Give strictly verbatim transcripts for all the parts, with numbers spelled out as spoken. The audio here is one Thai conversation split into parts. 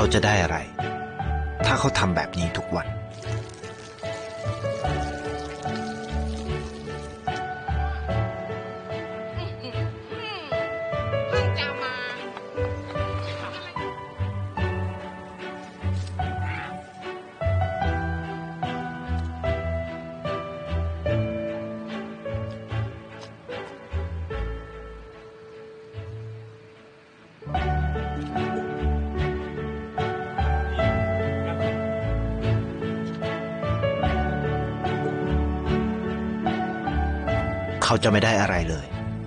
เขาจะได้อะไรถ้าเขาทำแบบนี้ทุกวันเขาจะไม่ได้อะไรเลย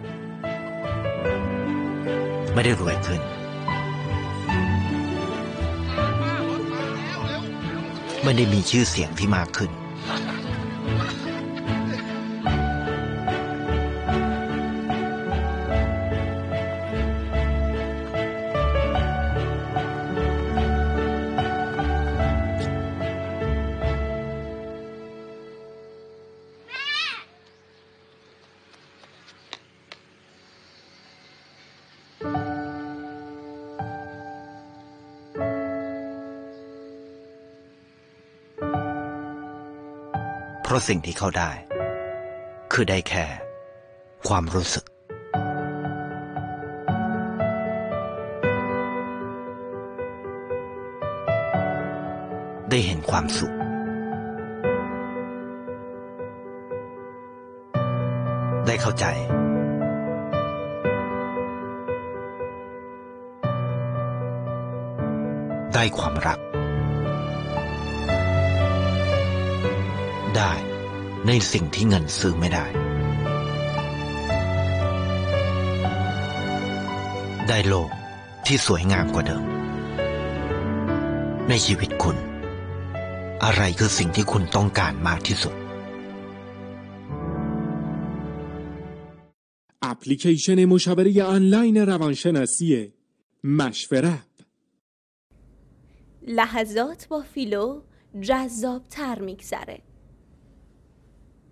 ไม่ได้รวยขึ้นไม่ได้มีชื่อเสียงที่มากขึ้นเพราะสิ่งที่เขาได้คือได้แค่ความรู้สึกได้เห็นความสุขได้เข้าใจได้ความรักได้ในสิ่งที่เงินซื้อไม่ได้ได้โลกที่สวยงามกว่าเดิมในชีวิตคุณอะไรคือสิ่งที่คุณต้องการมากที่สุดแอปพลิเคชันمشاوره آنلاین روانشناسی مشورت لحظات با فیلو جذاب‌تر می‌گذره.